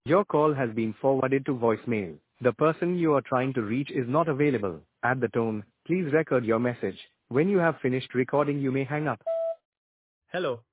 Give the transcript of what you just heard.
Your call has been forwarded to voicemail. The person you are trying to reach is not available. At the tone, please record your message. When you have finished recording, you may hang up. Hello,